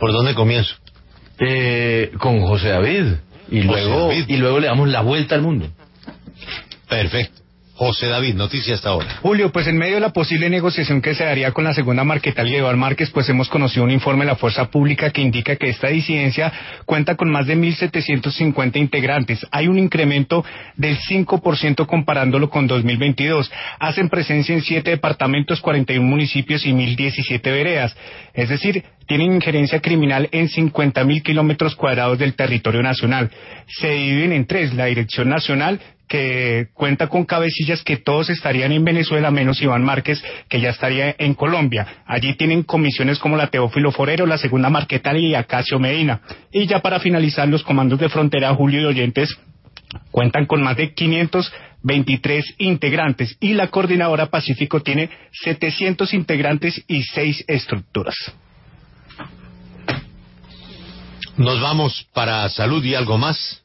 ¿Por dónde comienzo? Con José David. Y luego le damos la vuelta al mundo. Perfecto. José David, noticia hasta ahora. Julio, pues en medio de la posible negociación que se daría con la segunda Marquetalia de Iván Márquez, pues hemos conocido un informe de la Fuerza Pública que indica que esta disidencia cuenta con más de 1.750 integrantes. Hay un incremento del 5% comparándolo con 2022. Hacen presencia en 7 departamentos, 41 municipios y 1.017 veredas. Es decir, tienen injerencia criminal en 50.000 kilómetros cuadrados del territorio nacional. Se dividen en 3, la Dirección Nacional, que cuenta con cabecillas que todos estarían en Venezuela, menos Iván Márquez, que ya estaría en Colombia. Allí tienen comisiones como la Teófilo Forero, la segunda Marquetalia y Acacio Medina. Y ya para finalizar, los comandos de frontera, Julio y oyentes, cuentan con más de 523 integrantes y la Coordinadora Pacífico tiene 700 integrantes y 6 estructuras. Nos vamos para salud y algo más.